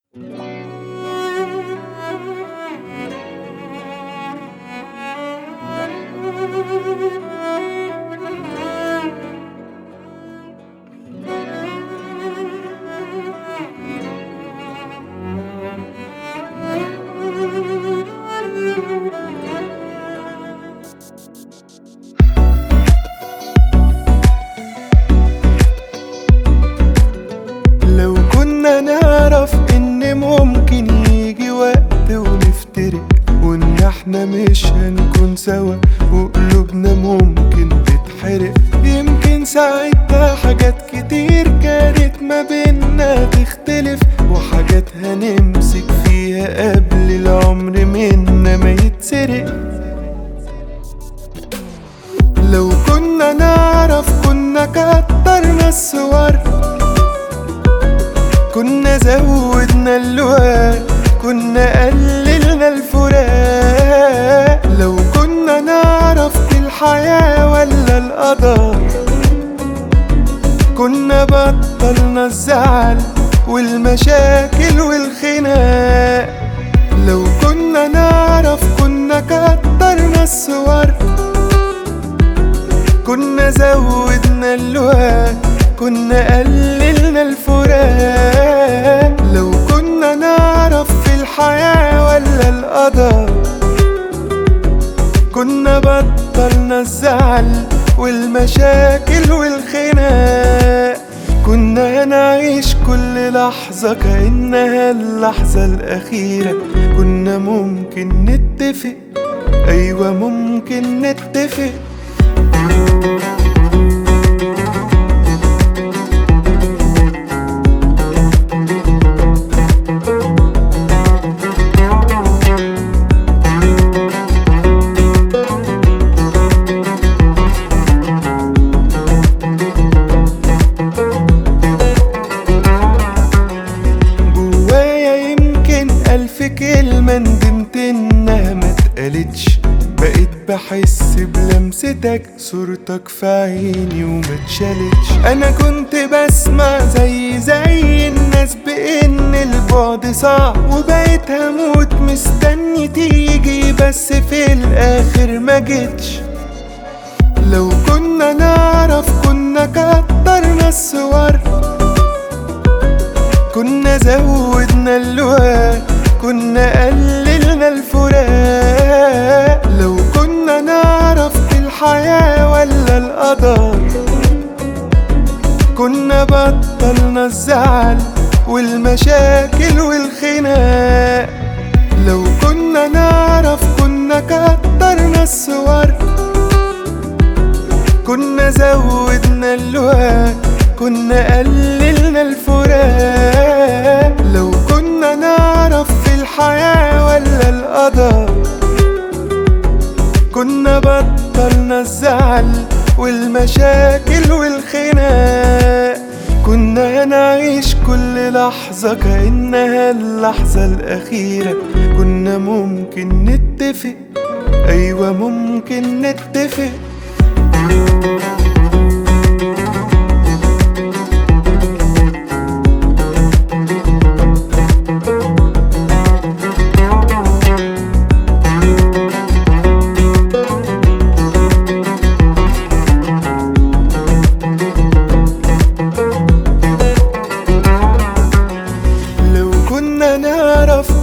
لو كنا نعرف ان ممكن يجي وقت ونفترق، وان احنا مش هنكون سوا وقلوبنا ممكن تتحرق، يمكن ساعتها حاجات كتير كانت ما بينا تختلف، وحاجات هنمسك فيها قبل العمر منا ما يتسرق. لو كنا نعرف كنا كترنا الصور، كنا زودنا اللواء، كنا قللنا الفراق. لو كنا نعرف الحياة ولا القدر، كنا بطلنا الزعل والمشاكل والخناق. لو كنا نعرف كنا كترنا الصور، كنا زودنا اللواء، كنا قللنا الفراق. لو كنا نعرف في الحياة ولا القدر، كنا بطلنا الزعل والمشاكل والخناق. كنا هنعيش كل لحظة كأنها اللحظة الأخيرة، كنا ممكن نتفق، أيوة ممكن نتفق. كلمة ندمت انها ما اتقالتش، بقيت بحس بلمستك، صورتك في عيني وما اتشالتش. انا كنت بسمع زي الناس بان البعد صعب، وبقيت هموت مستني تيجي بس في الاخر ما جيتش. لو كنا نعرف كنا كترنا الصور، كنا زودنا اللواء، كنا قللنا الفراق. لو كنا نعرف الحياة ولا القدر، كنا بطلنا الزعل والمشاكل والخناق. لو كنا نعرف كنا كترنا الصور، كنا زودنا اللواء، كنا قللنا الفراق. لو كنا نعرف في الحياة ولا القدر، كنا بطلنا الزعل والمشاكل والخناق. كنا هنعيش كل لحظة كأنها اللحظة الأخيرة، كنا ممكن نتفق، أيوة ممكن نتفق. لو كنا نعرف